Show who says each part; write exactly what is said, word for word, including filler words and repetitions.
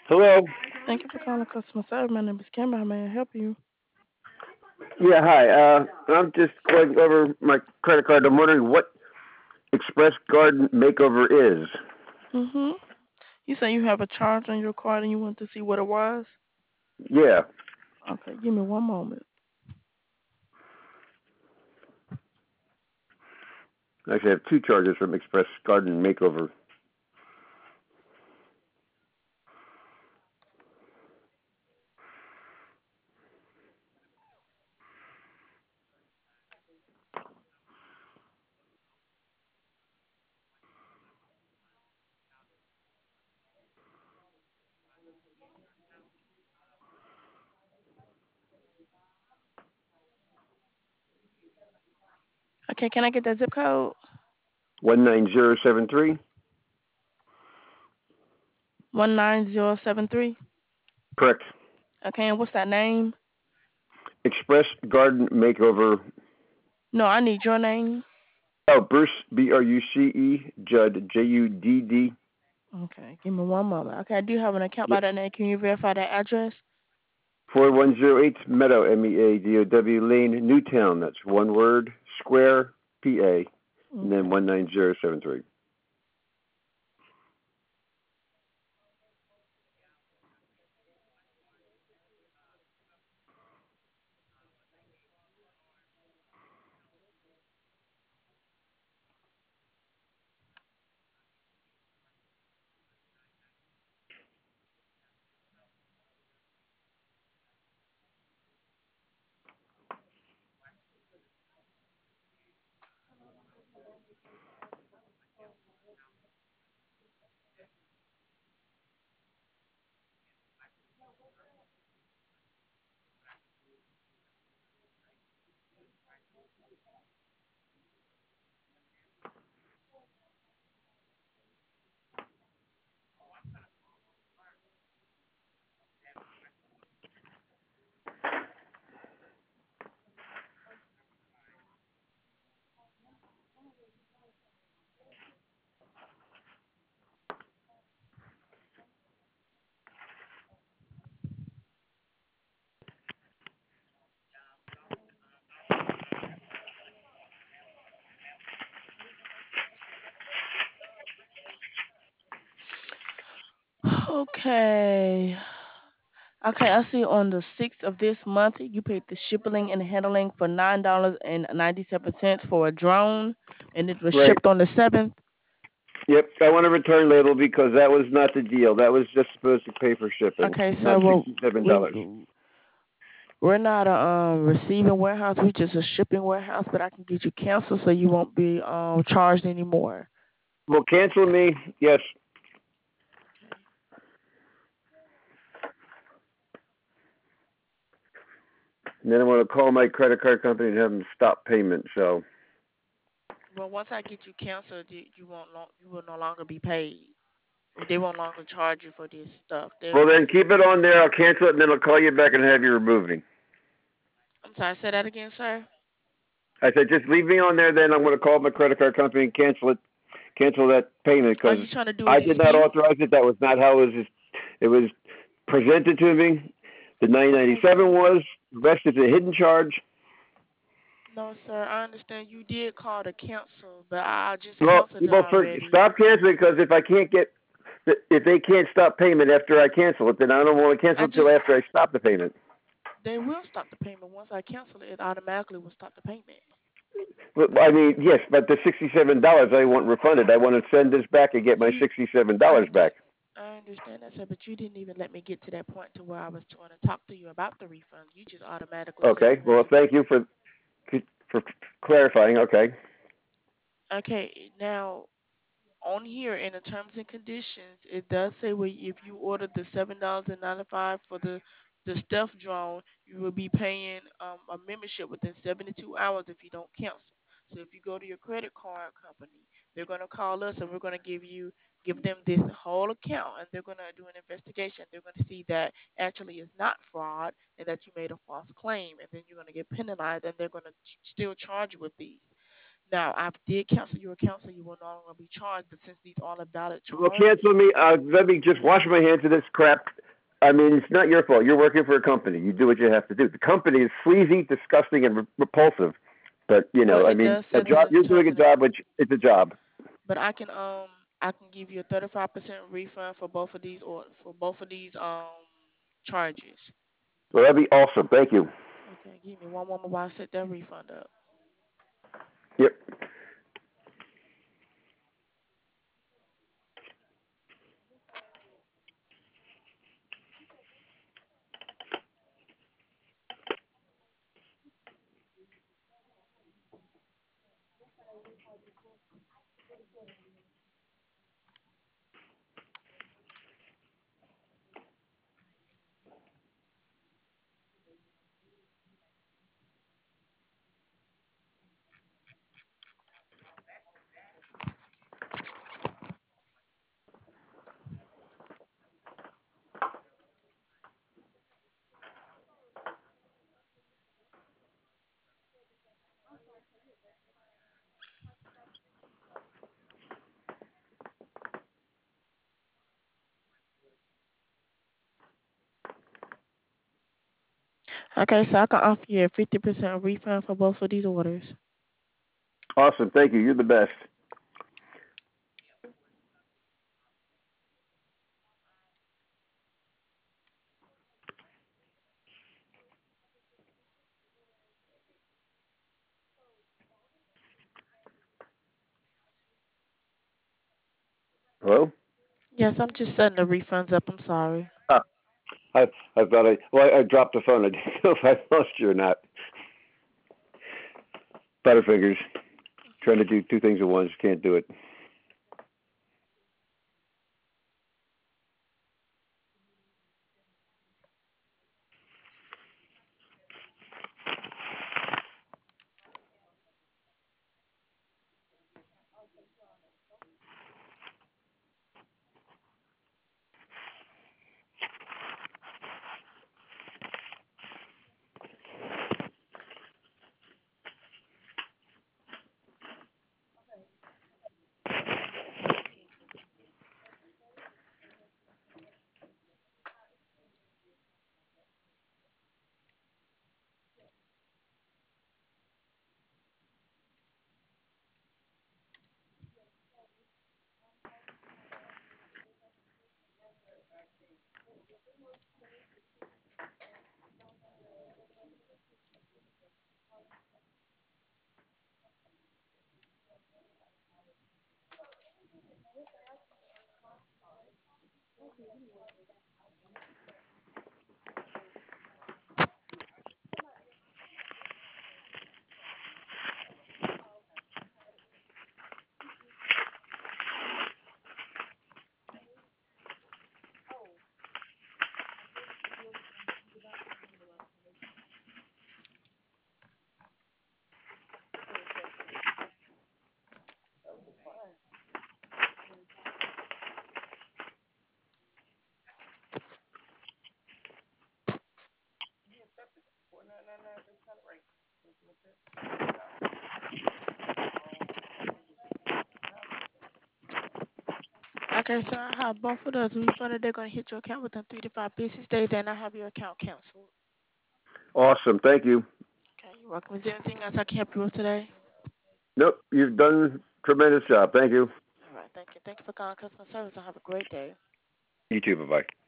Speaker 1: Hello.
Speaker 2: Thank you for calling customer service. My name is Kimber. How may I help you?
Speaker 1: Yeah, hi. Uh, I'm just going over my credit card. I'm wondering what Express Garden Makeover is.
Speaker 2: Mm-hmm. You say you have a charge on your card and you want to see what it was?
Speaker 1: Yeah,
Speaker 2: Okay, give me one moment.
Speaker 1: actually, I have two charges from Express Garden Makeover.
Speaker 2: Okay, can I get that zip code?
Speaker 1: one nine zero seven three.
Speaker 2: one nine zero seven three.
Speaker 1: Correct.
Speaker 2: Okay, and what's that name?
Speaker 1: Express Garden Makeover.
Speaker 2: No, I need your name.
Speaker 1: Oh, Bruce, B R U C E, Judd, J U D D.
Speaker 2: Okay, give me one moment. Okay, I do have an account by
Speaker 1: Yep.
Speaker 2: that name. Can you verify that address?
Speaker 1: four one zero eight Meadow, M E A D O W Lane, Newtown. That's one word, Square, P A, and then
Speaker 2: Okay.
Speaker 1: one nine zero seven three.
Speaker 2: Okay. Okay, I see on the sixth of this month you paid the shipping and handling for nine dollars and ninety seven cents for a drone, and it was
Speaker 1: Right.
Speaker 2: shipped on the seventh.
Speaker 1: Yep, I want a return label because that was not the deal. That was just supposed to pay for shipping,
Speaker 2: Okay,
Speaker 1: not
Speaker 2: so well,
Speaker 1: sixty-seven
Speaker 2: we
Speaker 1: dollars.
Speaker 2: we're not a um, receiving warehouse. We're just a shipping warehouse, but I can get you canceled so you won't be um charged anymore.
Speaker 1: Well, cancel me. Yes,
Speaker 2: Okay.
Speaker 1: and then I want to call my credit card company and have them stop payment. So,
Speaker 2: Well, once I get you canceled, you, you won't long, you will no longer be paid. They won't longer charge you for this stuff. They
Speaker 1: well, then
Speaker 2: once
Speaker 1: keep it on there. I'll cancel it, and then I'll call you back and have you remove me.
Speaker 2: I'm sorry, say that again, sir.
Speaker 1: I said, just leave me on there. Then I'm going to call my credit card company and cancel it, cancel that payment
Speaker 2: Are
Speaker 1: because
Speaker 2: you trying to do a
Speaker 1: I did not
Speaker 2: dispute?
Speaker 1: authorize it. That was not how it was. It was presented to me. The nine ninety
Speaker 2: Okay,
Speaker 1: seven
Speaker 2: well,
Speaker 1: was. The rest is a hidden charge.
Speaker 2: no, sir. I understand you did call to cancel, but I I just
Speaker 1: Well,
Speaker 2: canceled it
Speaker 1: well, for,
Speaker 2: already.
Speaker 1: stop canceling because if I can't get, if they can't stop payment after I cancel it, then I don't want to cancel
Speaker 2: I
Speaker 1: until
Speaker 2: just
Speaker 1: after I stop the payment.
Speaker 2: They will stop the payment once I cancel it. It automatically will stop the payment.
Speaker 1: But, I mean, yes, but the sixty-seven dollars I want refunded. I want to send this back and get my
Speaker 2: You,
Speaker 1: sixty-seven
Speaker 2: I
Speaker 1: dollars
Speaker 2: under,
Speaker 1: back.
Speaker 2: I understand that, sir, but you didn't even let me get to that point to where I was trying to talk to you about the refund. You just automatically said
Speaker 1: Okay.
Speaker 2: you
Speaker 1: Well,
Speaker 2: wanted to.
Speaker 1: thank you for for clarifying. Okay.
Speaker 2: Okay, now on here in the terms and conditions, it does say where if you order the seven dollars and ninety five for the the stuffed drone, you will be paying um, a membership within seventy two hours if you don't cancel. So if you go to your credit card company, they're gonna call us and we're gonna give you give them this whole account and they're gonna do an investigation. They're gonna see that actually it's not fraud and that you made a false claim, and then you're gonna get penalized and they're gonna ch- still charge you with these. Now, I did cancel your account, so you will no longer be charged. But since these are valid
Speaker 1: Well, cancel
Speaker 2: charges,
Speaker 1: me. Uh, let me just wash my hands of this crap. I mean, it's not your fault. You're working for a company. You do what you have to do. The company is sleazy, disgusting, and re- repulsive. But you
Speaker 2: well,
Speaker 1: know, I
Speaker 2: it
Speaker 1: mean,
Speaker 2: does
Speaker 1: a
Speaker 2: say that
Speaker 1: job.
Speaker 2: in the
Speaker 1: You're doing
Speaker 2: terms
Speaker 1: a
Speaker 2: and the
Speaker 1: job, which it's a job.
Speaker 2: but I can um I can give you a thirty-five percent refund for both of these or for both of these um charges.
Speaker 1: Well, that'd be awesome. Thank you.
Speaker 2: Okay, give me one moment while I set that refund up.
Speaker 1: Yep.
Speaker 2: Okay, so I can offer you a fifty percent refund for both of these orders.
Speaker 1: Awesome. Thank you. You're the best. Hello.
Speaker 2: Yes, I'm just setting the refunds up. I'm sorry.
Speaker 1: Ah, I I thought I well I, I dropped the phone. I didn't know if I lost you or not. Butterfingers trying to do two things at once. Can't do it.
Speaker 2: Okay, so I have both of those refunded. They're going to hit your account within three to five business days, and I have your account canceled.
Speaker 1: Awesome. Thank you.
Speaker 2: Okay, you're welcome. Is there anything else I can help you with today?
Speaker 1: Nope. You've done a tremendous job. Thank you.
Speaker 2: All right, thank you. Thank you for calling customer service and have a great day.
Speaker 1: You too. Bye bye.